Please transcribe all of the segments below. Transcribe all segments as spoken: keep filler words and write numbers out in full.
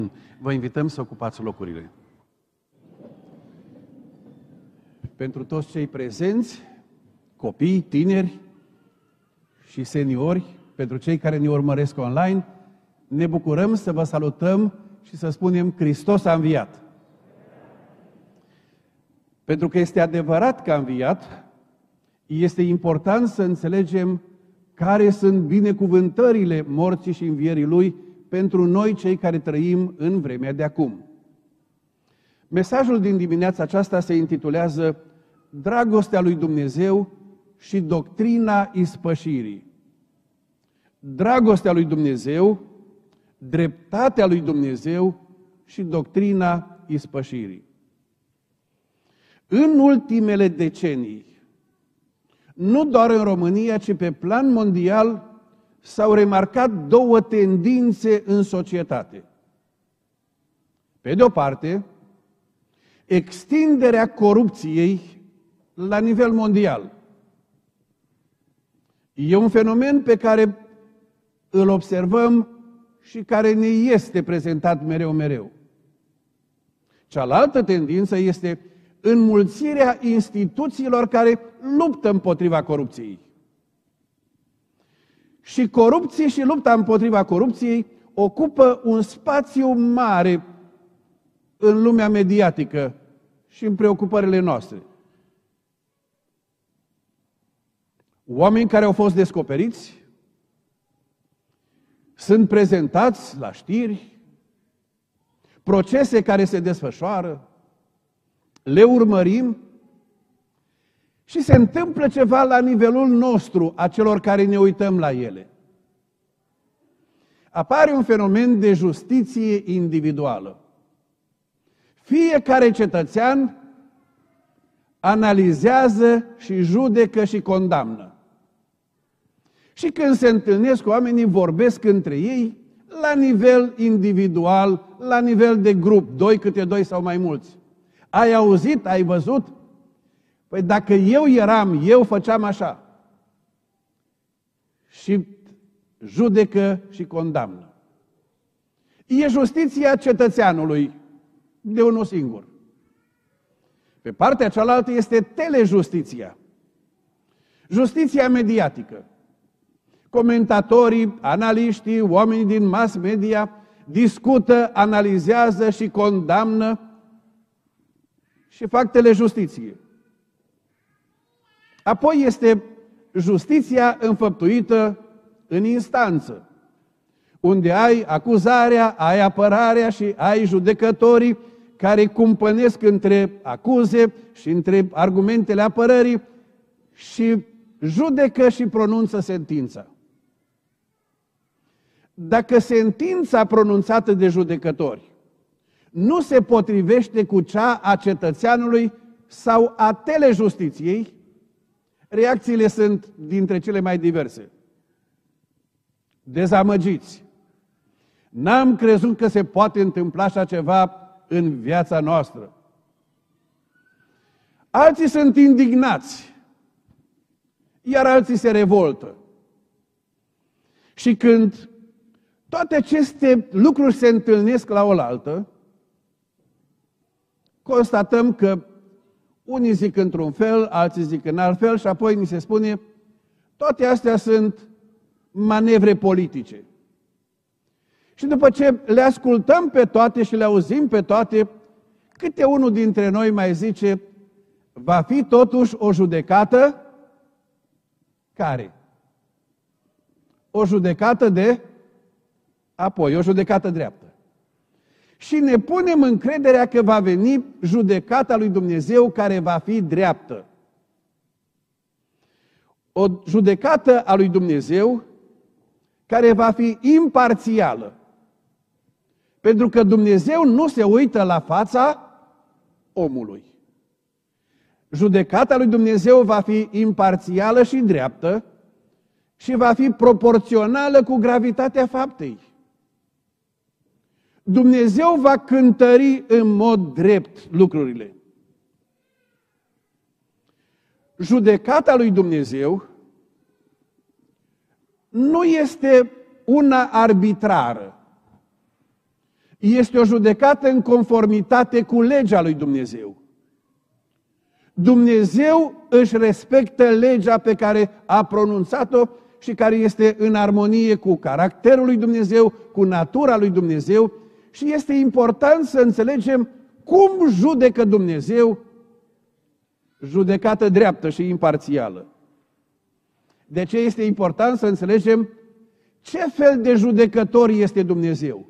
Vă invităm să ocupați locurile. Pentru toți cei prezenți, copii, tineri și seniori, pentru cei care ne urmăresc online, ne bucurăm să vă salutăm și să spunem Hristos a înviat. Pentru că este adevărat că a înviat, este important să înțelegem care sunt binecuvântările morții și învierii Lui pentru noi cei care trăim în vremea de acum. Mesajul din dimineața aceasta se intitulează Dragostea lui Dumnezeu și doctrina ispășirii. Dragostea lui Dumnezeu, dreptatea lui Dumnezeu și doctrina ispășirii. În ultimele decenii, nu doar în România, ci pe plan mondial, s-au remarcat două tendințe în societate. Pe de o parte, extinderea corupției la nivel mondial. E un fenomen pe care îl observăm și care ne este prezentat mereu, mereu. Cealaltă tendință este înmulțirea instituțiilor care luptă împotriva corupției. Și corupție și lupta împotriva corupției ocupă un spațiu mare în lumea mediatică și în preocupările noastre. Oameni care au fost descoperiți sunt prezentați la știri, procese care se desfășoară, le urmărim și se întâmplă ceva la nivelul nostru, a celor care ne uităm la ele. Apare un fenomen de justiție individuală. Fiecare cetățean analizează și judecă și condamnă. Și când se întâlnesc, oamenii vorbesc între ei la nivel individual, la nivel de grup, doi câte doi sau mai mulți. Ai auzit, ai văzut? Păi dacă eu eram, eu făceam așa. Și judecă și condamnă. E justiția cetățeanului de unul singur. Pe partea cealaltă este telejustiția. Justiția mediatică. Comentatorii, analiștii, oamenii din mass media discută, analizează și condamnă și fac telejustiție. Apoi este justiția înfăptuită în instanță, unde ai acuzarea, ai apărarea și ai judecătorii care cumpănesc între acuze și între argumentele apărării și judecă și pronunță sentința. Dacă sentința pronunțată de judecători nu se potrivește cu cea a cetățeanului sau a telejustiției, reacțiile sunt dintre cele mai diverse. Dezamăgiți. N-am crezut că se poate întâmpla așa ceva în viața noastră. Alții sunt indignați, iar alții se revoltă. Și când toate aceste lucruri se întâlnesc la oaltă, constatăm că unii zic într-un fel, alții zic în alt fel și apoi ni se spune toate astea sunt manevre politice. Și după ce le ascultăm pe toate și le auzim pe toate, câte unul dintre noi mai zice, va fi totuși o judecată care? O judecată de apoi, o judecată dreaptă. Și ne punem încrederea că va veni judecata lui Dumnezeu care va fi dreaptă. O judecată a lui Dumnezeu care va fi imparțială. Pentru că Dumnezeu nu se uită la fața omului. Judecata lui Dumnezeu va fi imparțială și dreaptă și va fi proporțională cu gravitatea faptei. Dumnezeu va cântări în mod drept lucrurile. Judecata lui Dumnezeu nu este una arbitrară. Este o judecată în conformitate cu legea lui Dumnezeu. Dumnezeu își respectă legea pe care a pronunțat-o și care este în armonie cu caracterul lui Dumnezeu, cu natura lui Dumnezeu, și este important să înțelegem cum judecă Dumnezeu, judecată dreaptă și imparțială. De ce este important să înțelegem ce fel de judecător este Dumnezeu?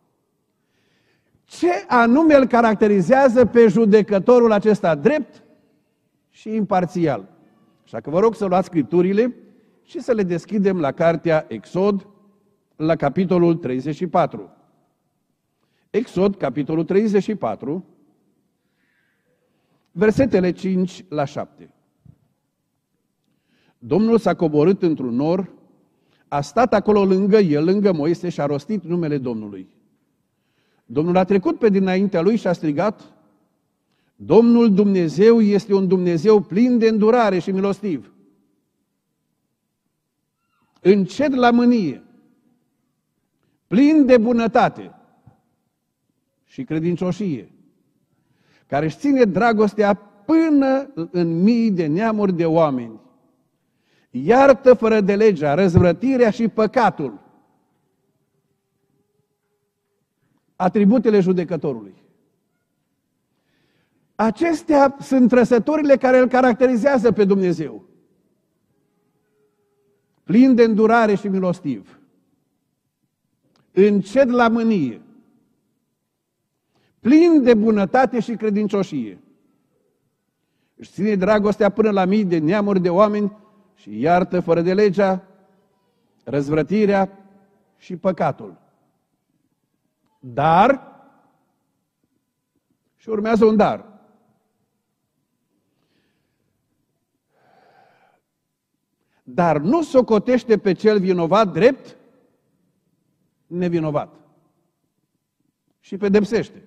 Ce anume îl caracterizează pe judecătorul acesta drept și imparțial? Așa că vă rog să luați Scripturile și să le deschidem la cartea Exod, la capitolul treizeci și patru. Exod, capitolul treizeci și patru, versetele cinci la șapte. Domnul s-a coborât într-un nor, a stat acolo lângă el, lângă Moise, și a rostit numele Domnului. Domnul a trecut pe dinaintea lui și a strigat: Domnul Dumnezeu este un Dumnezeu plin de îndurare și milostiv, încet la mânie, plin de bunătate și credincioșie, care își ține dragostea până în mii de neamuri de oameni, iartă fără de legea, răzvrătirea și păcatul. Atributele judecătorului. Acestea sunt trăsăturile care îl caracterizează pe Dumnezeu. Plin de îndurare și milostiv, încet la mânie, plin de bunătate și credincioșie. Își ține dragostea până la mii de neamuri de oameni și iartă fără de legea, răzvrătirea și păcatul. Dar, și urmează un dar, dar nu socotește pe cel vinovat drept nevinovat și pedepsește.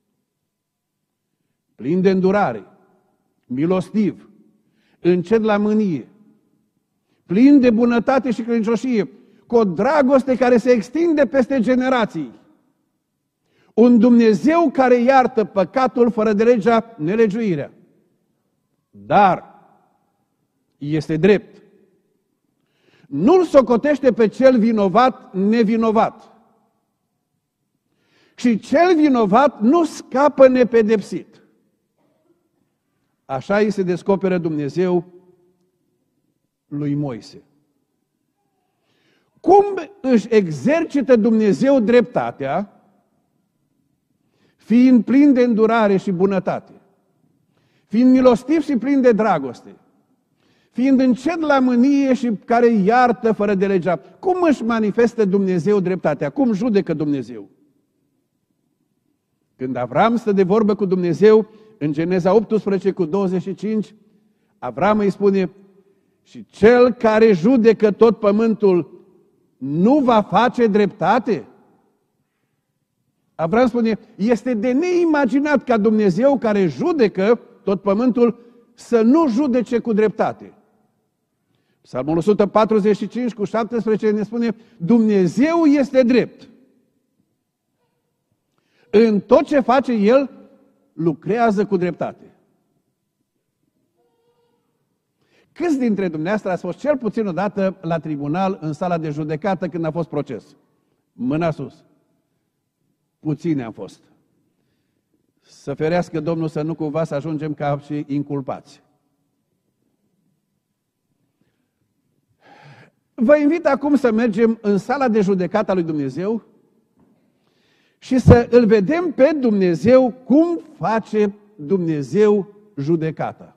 Plin de îndurare, milostiv, încet la mânie, plin de bunătate și credincioșie, cu o dragoste care se extinde peste generații. Un Dumnezeu care iartă păcatul fără de legea, nelegiuirea. Dar este drept. Nu-l socotește pe cel vinovat nevinovat. Și cel vinovat nu scapă nepedepsit. Așa îi se descoperă Dumnezeu lui Moise. Cum își exercită Dumnezeu dreptatea, fiind plin de îndurare și bunătate, fiind milostiv și plin de dragoste, fiind încet la mânie și care iartă fără de legea? Cum își manifestă Dumnezeu dreptatea? Cum judecă Dumnezeu? Când Avram stă de vorbă cu Dumnezeu, în Geneza optsprezece cu douăzeci și cinci, Avram îi spune: și cel care judecă tot pământul nu va face dreptate? Avram spune: este de neimaginat ca Dumnezeu care judecă tot pământul să nu judece cu dreptate. Psalmul o sută patruzeci și cinci cu șaptesprezece ne spune: Dumnezeu este drept. În tot ce face El, lucrează cu dreptate. Câți dintre dumneavoastră ați fost cel puțin odată la tribunal, în sala de judecată, când a fost proces? Mâna sus. Puțini am fost. Să ferească Domnul să nu cumva să ajungem ca și inculpați. Vă invit acum să mergem în sala de judecată a lui Dumnezeu și să îl vedem pe Dumnezeu cum face Dumnezeu judecata.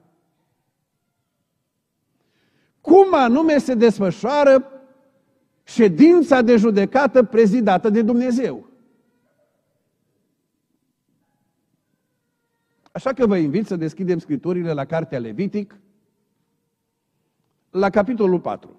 Cum anume se desfășoară ședința de judecată prezidată de Dumnezeu. Așa că vă invit să deschidem Scripturile la cartea Levitic, la capitolul patru.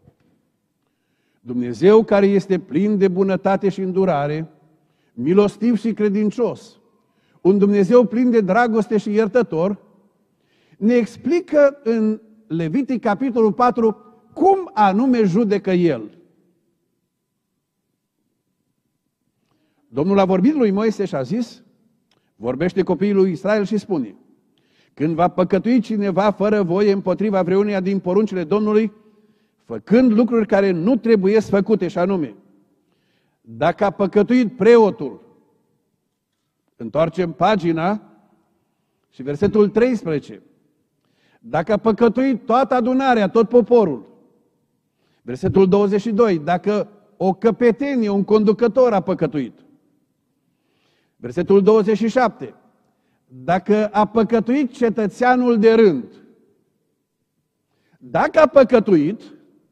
Dumnezeu care este plin de bunătate și îndurare, milostiv și credincios, un Dumnezeu plin de dragoste și iertător, ne explică în Levitic, capitolul patru, cum anume judecă El. Domnul a vorbit lui Moise și a zis, vorbește copiii lui Israel și spune, când va păcătui cineva fără voie împotriva vreuneia din poruncile Domnului, făcând lucruri care nu trebuie făcute, și anume, dacă a păcătuit preotul, întoarcem pagina și versetul treisprezece, dacă a păcătuit toată adunarea, tot poporul, versetul douăzeci și doi, dacă o căpetenie, un conducător a păcătuit, versetul douăzeci și șapte, dacă a păcătuit cetățeanul de rând, dacă a păcătuit,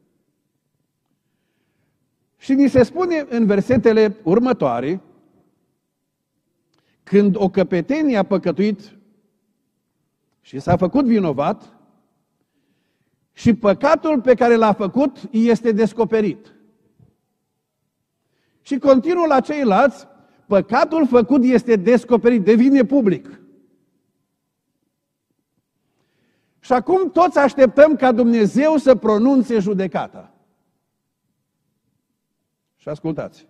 și ni se spune în versetele următoare, când o căpetenie a păcătuit și s-a făcut vinovat, și păcatul pe care l-a făcut este descoperit. Și continuă la ceilalți, păcatul făcut este descoperit, devine public. Și acum toți așteptăm ca Dumnezeu să pronunțe judecata. Și ascultați.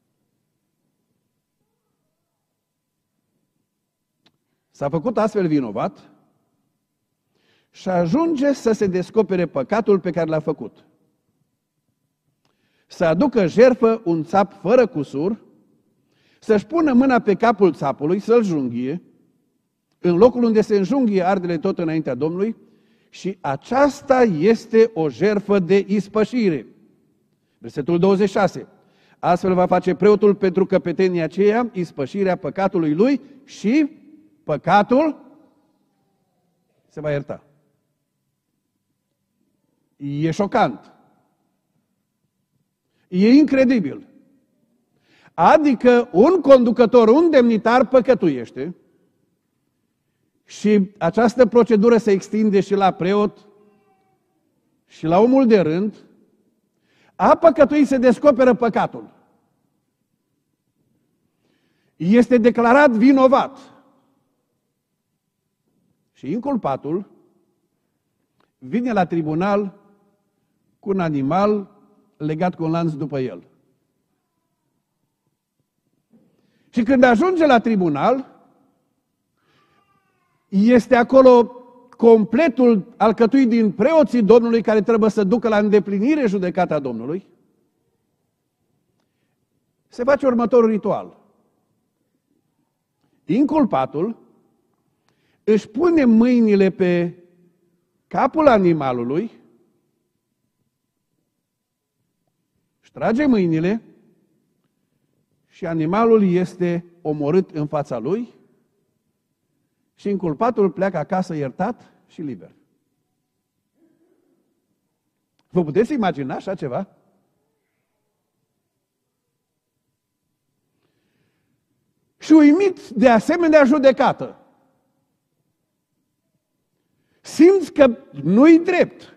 S-a făcut astfel vinovat și ajunge să se descopere păcatul pe care l-a făcut. Să aducă jertfă un țap fără cusur, să-și pună mâna pe capul țapului, să-l junghie, în locul unde se înjunghie ardele tot înaintea Domnului, și aceasta este o jertfă de ispășire. Versetul douăzeci și șase. Astfel va face preotul pentru căpetenia aceea ispășirea păcatului lui și păcatul se va ierta. E șocant. E incredibil. Adică un conducător, un demnitar păcătuiește și această procedură se extinde și la preot și la omul de rând. A păcătuit, se descoperă păcatul. Este declarat vinovat. Și inculpatul vine la tribunal cu un animal legat cu un lanț după el. Și când ajunge la tribunal, este acolo completul alcătuit din preoții Domnului care trebuie să ducă la îndeplinire judecata Domnului. Se face următorul ritual. Inculpatul își pune mâinile pe capul animalului, își trage mâinile și animalul este omorât în fața lui și inculpatul pleacă acasă iertat și liber. Vă puteți imagina așa ceva? Și uimit de asemenea judecată. Simți că nu-i drept.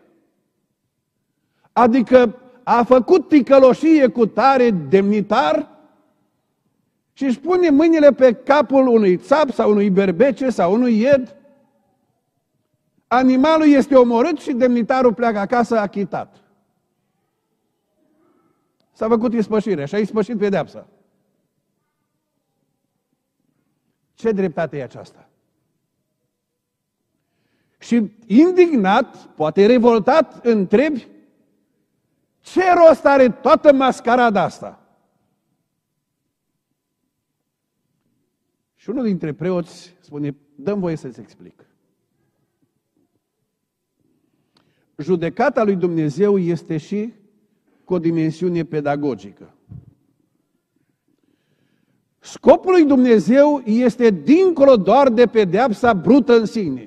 Adică a făcut ticăloșie cu tare demnitar și își pune mâinile pe capul unui țap sau unui berbece sau unui ied. Animalul este omorât și demnitarul pleacă acasă achitat. S-a făcut ispășire și a ispășit pedeapsa. Ce dreptate e aceasta? Și indignat, poate revoltat, întrebi, ce rost are toată mascarada asta? Și unul dintre preoți spune, dă-mi voie să-ți explic. Judecata lui Dumnezeu este și cu o dimensiune pedagogică. Scopul lui Dumnezeu este dincolo doar de pedeapsa brută în sine.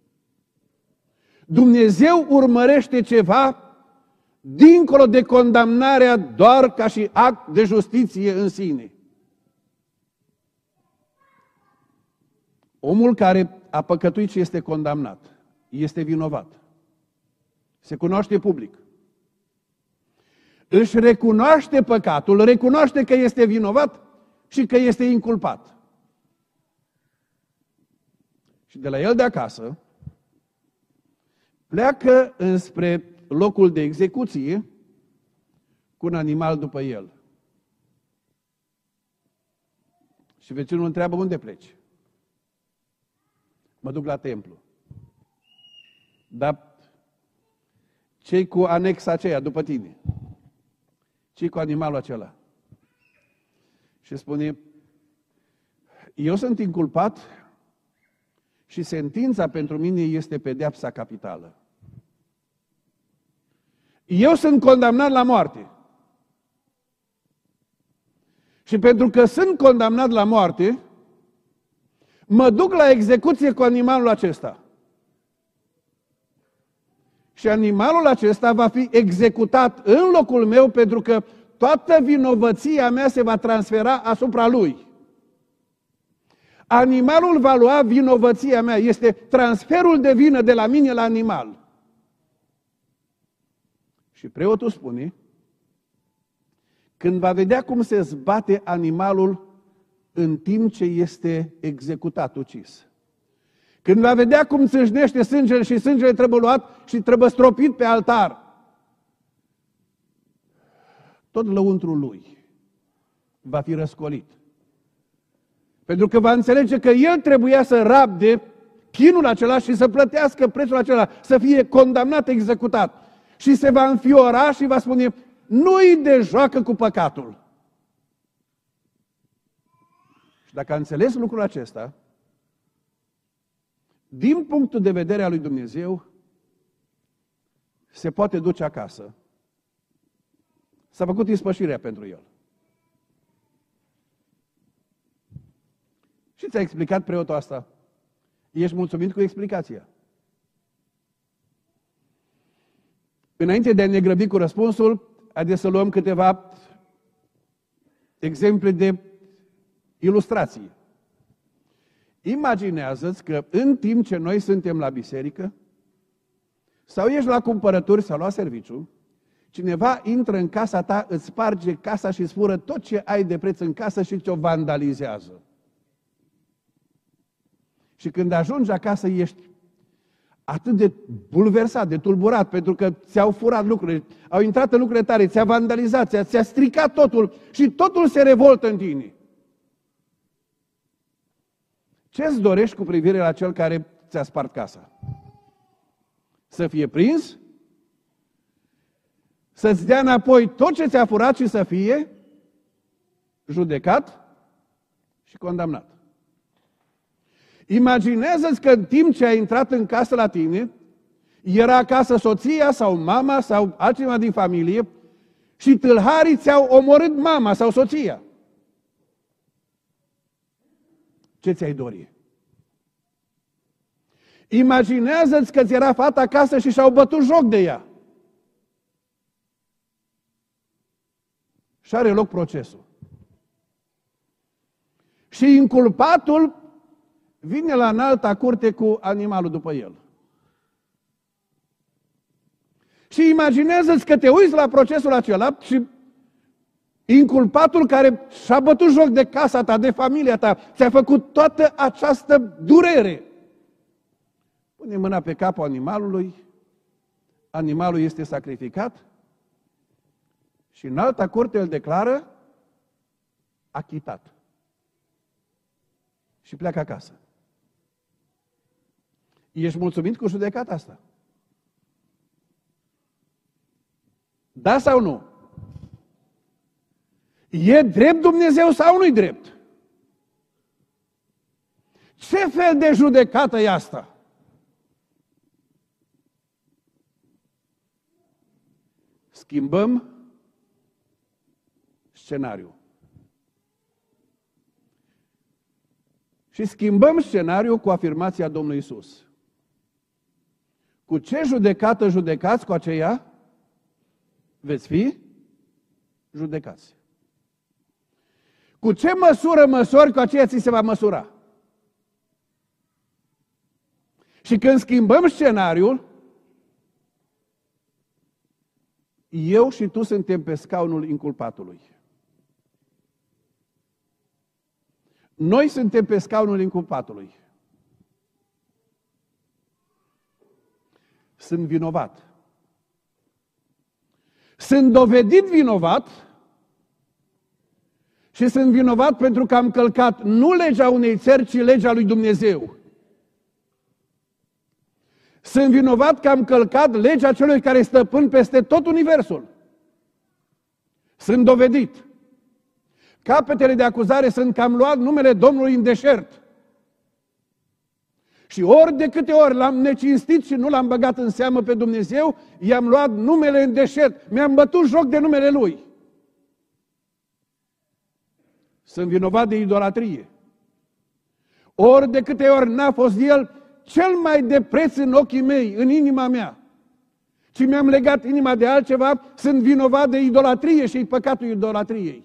Dumnezeu urmărește ceva dincolo de condamnarea doar ca și act de justiție în sine. Omul care a păcătuit și este condamnat, este vinovat. Se cunoaște public. Își recunoaște păcatul, recunoaște că este vinovat și că este inculpat. Și de la el de acasă pleacă înspre locul de execuție cu un animal după el. Și vecinul întreabă, unde pleci? Mă duc la templu. Dar ce-i cu anexa aceea după tine? Ce-i cu animalul acela? Și spune, eu sunt inculpat și sentința pentru mine este pedeapsa capitală. Eu sunt condamnat la moarte. Și pentru că sunt condamnat la moarte, mă duc la execuție cu animalul acesta. Și animalul acesta va fi executat în locul meu pentru că toată vinovăția mea se va transfera asupra lui. Animalul va lua vinovăția mea. Este transferul de vină de la mine la animal. Și preotul spune, când va vedea cum se zbate animalul în timp ce este executat, ucis, când va vedea cum țâșnește sângele și sângele trebuie luat și trebuie stropit pe altar, tot lăuntrul lui va fi răscolit. Pentru că va înțelege că el trebuia să rabde chinul acela și să plătească prețul acela, să fie condamnat, executat. Și se va înfiora și va spune, nu-i de joacă cu păcatul. Și dacă a înțeles lucrul acesta, din punctul de vedere al lui Dumnezeu, se poate duce acasă. S-a făcut ispășirea pentru el. Și ți-a explicat preotul asta. Ești mulțumit cu explicația. Înainte de a ne grăbi cu răspunsul, haideți să luăm câteva exemple de ilustrații. Imaginează-ți că în timp ce noi suntem la biserică, sau ești la cumpărături sau la serviciu, cineva intră în casa ta, îți sparge casa și îți fură tot ce ai de preț în casă și ți-o vandalizează. Și când ajungi acasă ești atât de bulversat, de tulburat, pentru că ți-au furat lucrurile, au intrat în lucrurile tale, ți-a vandalizat, ți-a, ți-a stricat totul și totul se revoltă în tine. Ce-ți dorești cu privire la cel care ți-a spart casa? Să fie prins? Să-ți dea înapoi tot ce ți-a furat și să fie judecat și condamnat. Imaginează-ți că în timp ce ai intrat în casă la tine, era acasă soția sau mama sau altcineva din familie și tâlharii ți-au omorât mama sau soția. Ce ți-ai dori? Imaginează-ți că ți era fata acasă și și-au bătut joc de ea. Și are loc procesul. Și inculpatul vine la înalta curte cu animalul după el. Și imaginează-ți că te uiți la procesul acela și inculpatul care și-a bătut joc de casa ta, de familia ta, ți-a făcut toată această durere. Pune mâna pe capul animalului, animalul este sacrificat și în alta curte îl declară achitat. Și pleacă acasă. Ești mulțumit cu judecata asta? Da sau nu? E drept Dumnezeu sau nu-i drept? Ce fel de judecată e asta? Schimbăm scenariul. Și schimbăm scenariul cu afirmația Domnului Iisus. Cu ce judecată judecați, cu aceea veți fi judecați. Cu ce măsură măsori, cu aceea ți se va măsura. Și când schimbăm scenariul, eu și tu suntem pe scaunul inculpatului. Noi suntem pe scaunul inculpatului. Sunt vinovat. Sunt dovedit vinovat Și sunt vinovat pentru că am călcat nu legea unei țări, ci legea lui Dumnezeu. Sunt vinovat că am călcat legea celui care stăpân peste tot universul. Sunt dovedit. Capetele de acuzare sunt că am luat numele Domnului în deșert. Și ori de câte ori l-am necinstit și nu l-am băgat în seamă pe Dumnezeu, i-am luat numele în deșert. Mi-am bătut joc de numele Lui. Sunt vinovat de idolatrie. Ori de câte ori n-a fost El cel mai de preț în ochii mei, în inima mea, ci mi-am legat inima de altceva, sunt vinovat de idolatrie și păcatul idolatriei.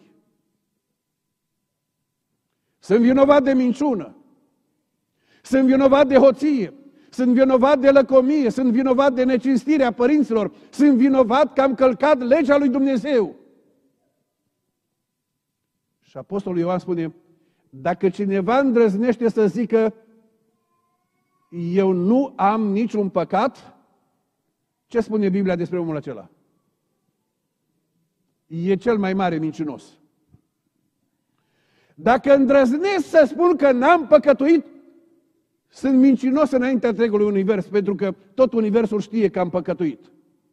Sunt vinovat de minciună. Sunt vinovat de hoție. Sunt vinovat de lăcomie. Sunt vinovat de necinstirea părinților. Sunt vinovat că am călcat legea lui Dumnezeu. Și Apostolul Ioan spune, dacă cineva îndrăznește să zică, eu nu am niciun păcat, ce spune Biblia despre omul acela? E cel mai mare mincinos. Dacă îndrăznesc să spun că n-am păcătuit, sunt mincinos înaintea întregului univers, pentru că tot universul știe că am păcătuit.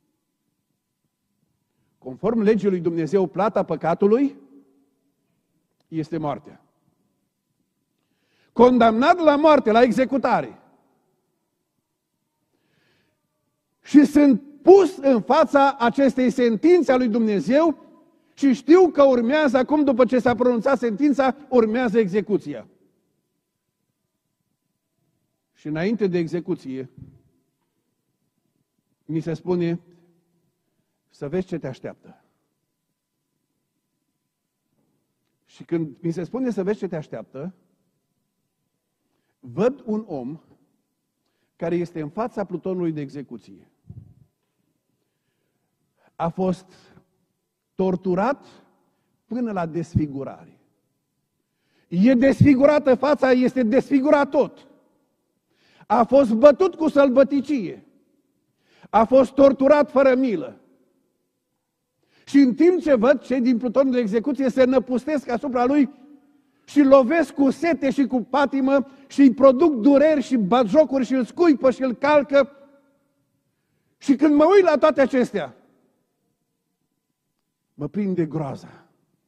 Conform legii lui Dumnezeu, plata păcatului este moartea. Condamnat la moarte, la executare. Și sunt pus în fața acestei sentințe a lui Dumnezeu și știu că urmează, acum după ce s-a pronunțat sentința, urmează execuția. Și înainte de execuție, mi se spune să vezi ce te așteaptă. Și când mi se spune să vezi ce te așteaptă, văd un om care este în fața plutonului de execuție. A fost torturat până la desfigurare. E desfigurată fața, este desfigurat tot. A fost bătut cu sălbăticie. A fost torturat fără milă. Și în timp ce văd, cei din plutonul de execuție se năpustesc asupra lui și lovesc cu sete și cu patimă și îi produc dureri și batjocuri și îl scuipă și îl calcă. Și când mă uit la toate acestea, mă prinde groaza.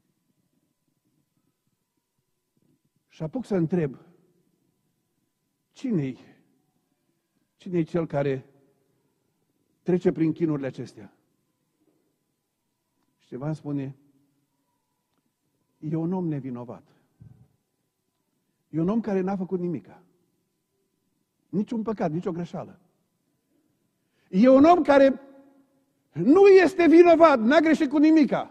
Și apuc să întreb, cine-i? Cine-i cel care trece prin chinurile acestea? Și ceva îmi spune, e un om nevinovat. E un om care n-a făcut nimica. Niciun păcat, nicio greșeală. E un om care nu este vinovat, n-a greșit cu nimica.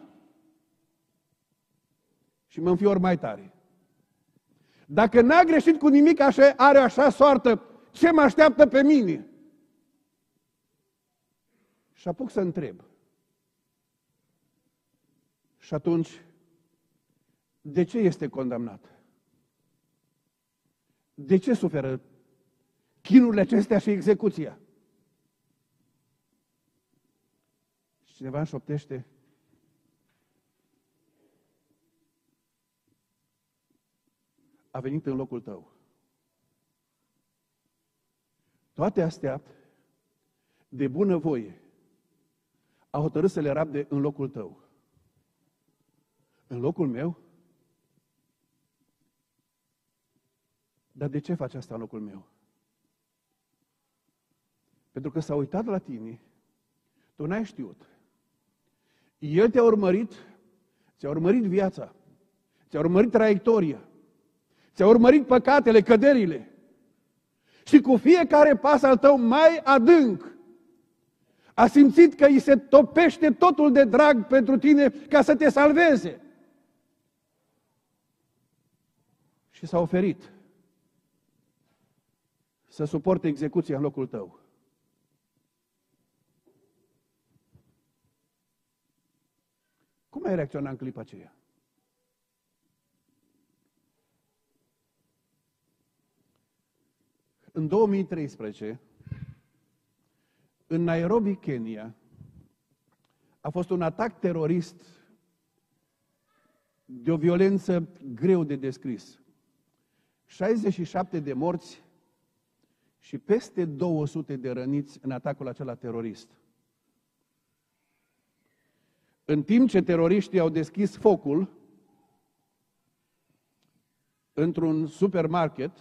Și mă înfior mai tare. Dacă n-a greșit cu nimic, așa, are așa soartă, ce mă așteaptă pe mine? Și apuc să întreb. Și atunci, de ce este condamnat? De ce suferă chinurile acestea și execuția? Și cineva îmi șoptește, a venit în locul tău. Toate astea, de bună voie, a hotărât să le rabde în locul tău. În locul meu? Dar de ce faci asta în locul meu? Pentru că s-a uitat la tine, tu n-ai știut. El te-a urmărit, ți-a urmărit viața, ți-a urmărit traiectoria, ți-a urmărit păcatele, căderile. Și cu fiecare pas al tău mai adânc, a simțit că îi se topește totul de drag pentru tine ca să te salveze. Și s-a oferit să suporte execuția în locul tău. Cum ai reacționat în clipa aceea? În două mii treisprezece, în Nairobi, Kenya, a fost un atac terorist de o violență greu de descris. șaizeci și șapte de morți și peste două sute de răniți în atacul acela terorist. În timp ce teroriștii au deschis focul într-un supermarket,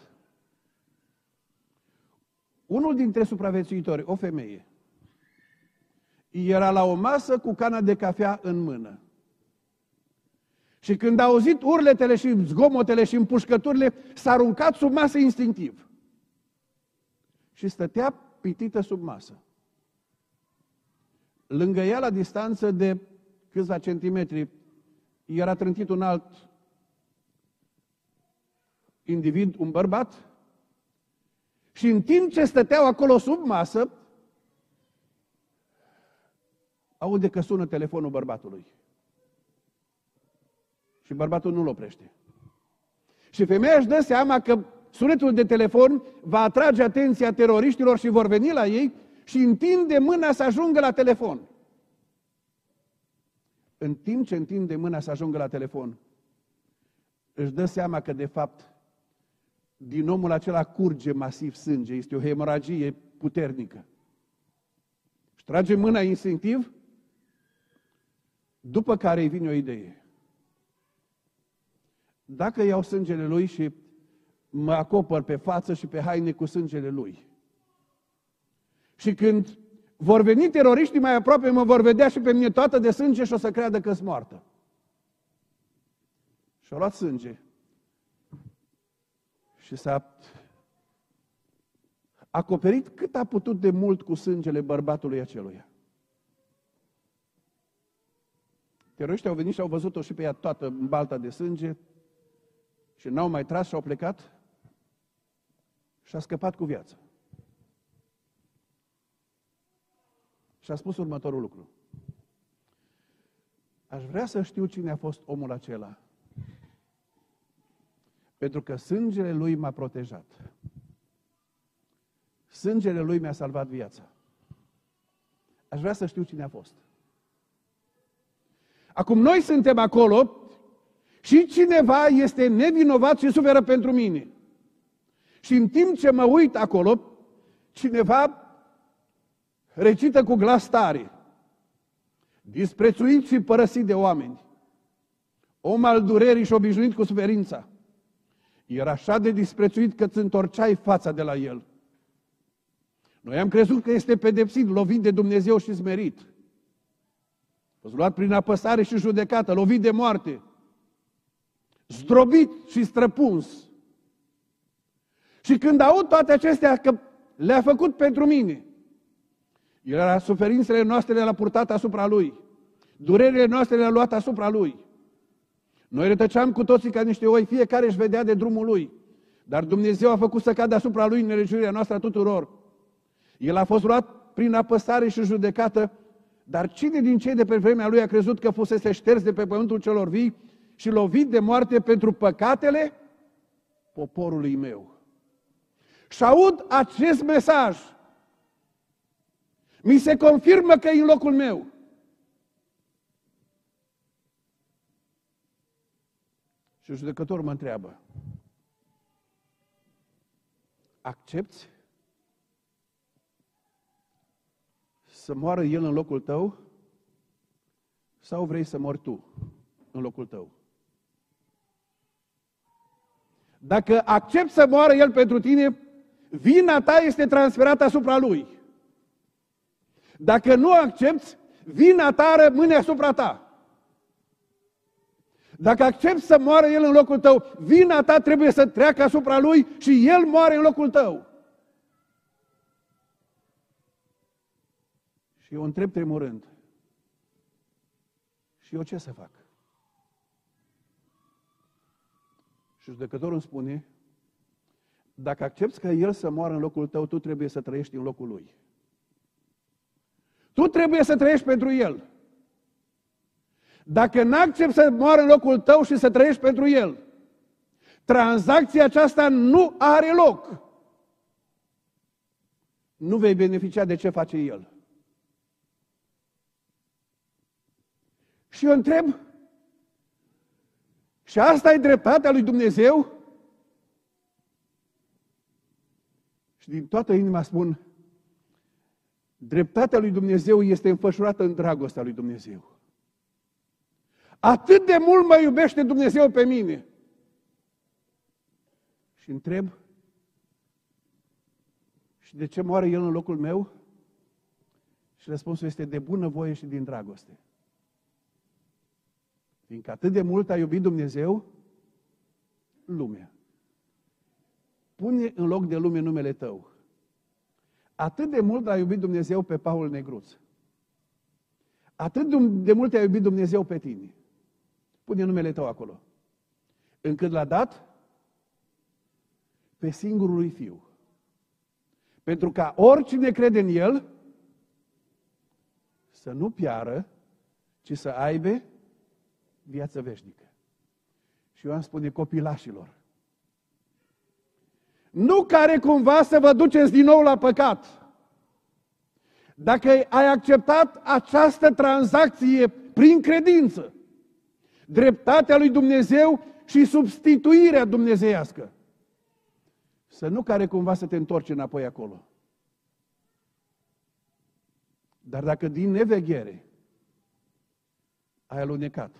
unul dintre supraviețuitori, o femeie, era la o masă cu cana de cafea în mână. Și când a auzit urletele și zgomotele și împușcăturile, s-a aruncat sub masă instinctiv. Și stătea pitită sub masă. Lângă ea, la distanță de câțiva centimetri, era trântit un alt individ, un bărbat, și în timp ce stăteau acolo sub masă, aude că sună telefonul bărbatului. Și bărbatul nu-l oprește. Și femeia își dă seama că sunetul de telefon va atrage atenția teroriștilor și vor veni la ei și întinde mâna să ajungă la telefon. În timp ce întinde mâna să ajungă la telefon, își dă seama că, de fapt, din omul acela curge masiv sânge, este o hemoragie puternică. Își trage mâna instinctiv, după care îi vine o idee. Dacă iau sângele lui și mă acopăr pe față și pe haine cu sângele lui, și când vor veni teroriștii mai aproape, mă vor vedea și pe mine toată de sânge și o să creadă că-s moartă. Și-a luat sânge și s-a acoperit cât a putut de mult cu sângele bărbatului aceluia. Teroriștii au venit și au văzut-o și pe ea toată în balta de sânge și n-au mai tras și au plecat și a scăpat cu viață. Și a spus următorul lucru. Aș vrea să știu cine a fost omul acela, pentru că sângele lui m-a protejat. Sângele lui mi-a salvat viața. Aș vrea să știu cine a fost. Acum noi suntem acolo și cineva este nevinovat și suferă pentru mine. Și în timp ce mă uit acolo, cineva recită cu glas tare: disprețuit și părăsit de oameni, om al durerii și obișnuit cu suferința, era așa de disprețuit că îți întorceai fața de la el. Noi am crezut că este pedepsit, lovit de Dumnezeu și smerit. A fost luat prin apăsare și judecată, lovit de moarte, zdrobit și străpuns. Și când aud toate acestea că le-a făcut pentru mine, era suferințele noastre le-a purtat asupra lui, durerile noastre le-a luat asupra lui. Noi rătăceam cu toții ca niște oi, fiecare își vedea de drumul lui, dar Dumnezeu a făcut să cadă asupra lui nelegiuirea noastră a tuturor. El a fost luat prin apăsare și judecată, dar cine din cei de pe vremea lui a crezut că fusese șters de pe pământul celor vii și lovit de moarte pentru păcatele poporului meu? Și aud acest mesaj. Mi se confirmă că e în locul meu. Și judecătorul mă întreabă: accepți să moară el în locul tău sau vrei să mori tu în locul tău? Dacă accepți să moară el pentru tine, vina ta este transferată asupra lui. Dacă nu accepți, vina ta rămâne asupra ta. Dacă accepți să moară el în locul tău, vina ta trebuie să treacă asupra lui și el moare în locul tău. Și eu întreb tremurând: și eu ce să fac? Și judecătorul îmi spune: dacă accepți că el să moară în locul tău, tu trebuie să trăiești în locul lui. Tu trebuie să trăiești pentru el. Dacă n-accepți să moară în locul tău și să trăiești pentru el, tranzacția aceasta nu are loc. Nu vei beneficia de ce face el. Și eu întreb: Și asta e dreptatea lui Dumnezeu? Și din toată inima spun, dreptatea lui Dumnezeu este înfășurată în dragostea lui Dumnezeu. Atât de mult mă iubește Dumnezeu pe mine. Și întreb, și de ce moare El în locul meu? Și răspunsul este de bună voie și din dragoste. Fiindcă atât de mult a iubit Dumnezeu lumea. Pune în loc de lume numele tău. Atât de mult a iubit Dumnezeu pe Paul Negruț. Atât de mult a iubit Dumnezeu pe tine. Pune numele tău acolo. Încât l-a dat pe singurul lui Fiu. Pentru ca oricine crede în El să nu piară, ci să aibă viață veșnică. Și eu am spune copilașilor, nu care cumva să vă duceți din nou la păcat. Dacă ai acceptat această tranzacție prin credință, dreptatea lui Dumnezeu și substituirea dumnezeiască, să nu care cumva să te întorci înapoi acolo. Dar dacă din neveghere ai alunecat,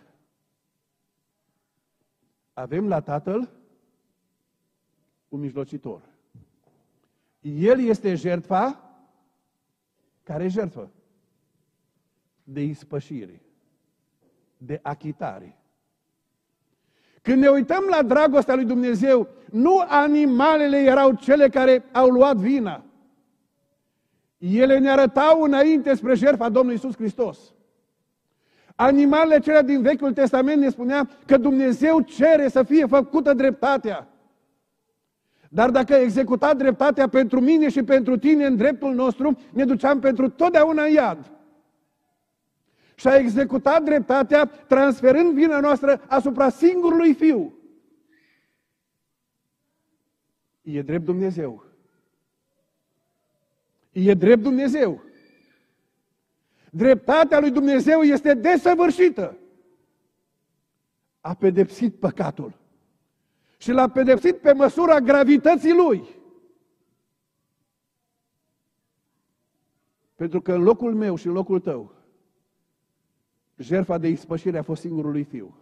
avem la Tatăl un mijlocitor. El este jertfa care jertfă de ispășire, de achitare. Când ne uităm la dragostea lui Dumnezeu, nu animalele erau cele care au luat vina. Ele ne arătau înainte spre jertfa Domnului Iisus Hristos. Animalele cele din Vechiul Testament ne spunea că Dumnezeu cere să fie făcută dreptatea. Dar dacă executa dreptatea pentru mine și pentru tine în dreptul nostru, ne duceam pentru totdeauna în iad. Și a executat dreptatea transferând vina noastră asupra singurului Fiu. E drept Dumnezeu. E drept Dumnezeu. Dreptatea lui Dumnezeu este desăvârșită. A pedepsit păcatul. Și l-a pedepsit pe măsura gravității lui. Pentru că în locul meu și în locul tău, jertfa de ispășire a fost singurul lui Fiu.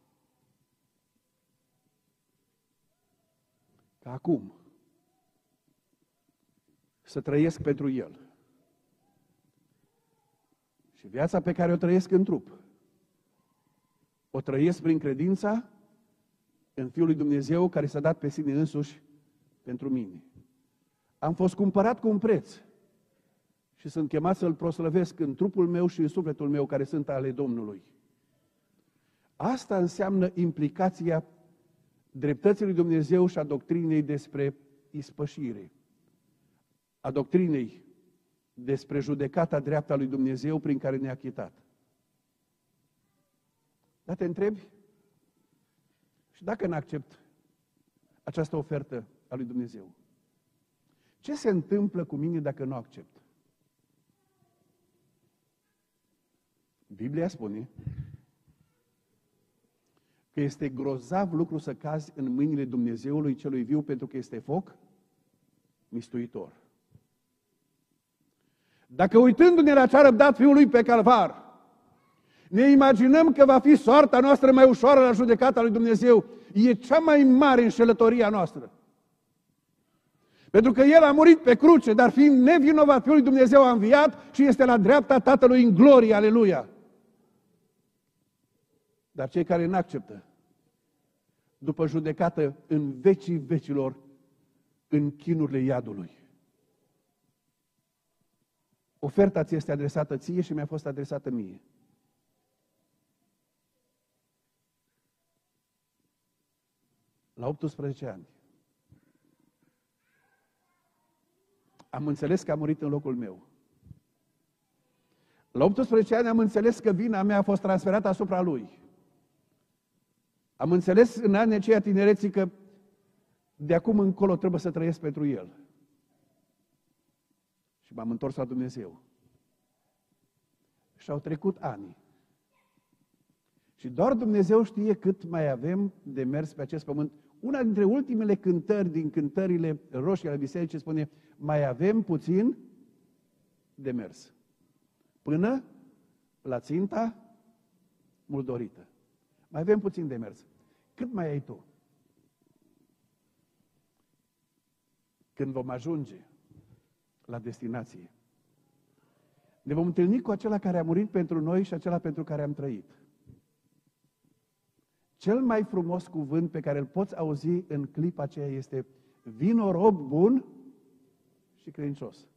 Că acum să trăiesc pentru El. Și viața pe care o trăiesc în trup, o trăiesc prin credința în Fiul lui Dumnezeu care s-a dat pe sine însuși pentru mine. Am fost cumpărat cu un preț și sunt chemat să-L proslăvesc în trupul meu și în sufletul meu care sunt ale Domnului. Asta înseamnă implicația dreptății lui Dumnezeu și a doctrinei despre ispășire. A doctrinei despre judecata dreaptă a lui Dumnezeu prin care ne-a achitat. Dar te întrebi? Și dacă n-accept această ofertă a lui Dumnezeu, ce se întâmplă cu mine dacă nu accept? Biblia spune că este grozav lucru să cazi în mâinile Dumnezeului celui viu pentru că este foc mistuitor. Dacă uitându-ne la ce a răbdat Fiul lui pe Calvar, ne imaginăm că va fi soarta noastră mai ușoară la judecata lui Dumnezeu, e cea mai mare înșelătorie a noastră. Pentru că El a murit pe cruce, dar fiind nevinovat, Fiul lui Dumnezeu a înviat și este la dreapta Tatălui în glorie, aleluia. Dar cei care nu acceptă, după judecată în vecii vecilor, în chinurile iadului. Oferta ți este adresată ție și mi-a fost adresată mie. La optsprezece ani. Am înțeles că a murit în locul meu. La optsprezece ani am înțeles că vina mea a fost transferată asupra Lui. Am înțeles în anii aceia tinereții că de acum încolo trebuie să trăiesc pentru El. Și m-am întors la Dumnezeu. Și au trecut ani. Și doar Dumnezeu știe cât mai avem de mers pe acest pământ. Una dintre ultimele cântări din cântările roșii ale bisericii spune: mai avem puțin de mers până la ținta mult dorită. Mai avem puțin de mers. Cât mai ai tu? Când vom ajunge la destinație, ne vom întâlni cu acela care a murit pentru noi și acela pentru care am trăit. Cel mai frumos cuvânt pe care îl poți auzi în clipa aceea este: vino rob bun și credincios.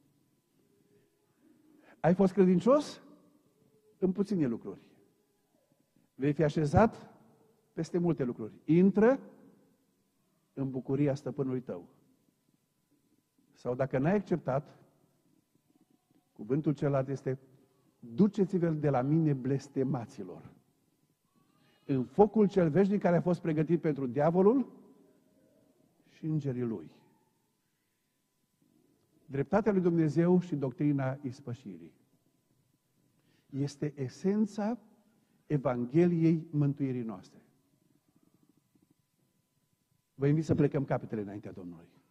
Ai fost credincios în puține lucruri. Vei fi așezat peste multe lucruri. Intră în bucuria stăpânului tău. Sau dacă n-ai acceptat, cuvântul celălalt este: duceți-vă de la mine, blestemaților, în focul cel veșnic care a fost pregătit pentru diavolul și îngerii lui. Dreptatea lui Dumnezeu și doctrina ispășirii este esența Evangheliei mântuirii noastre. Vă invit să plecăm capetele înaintea Domnului.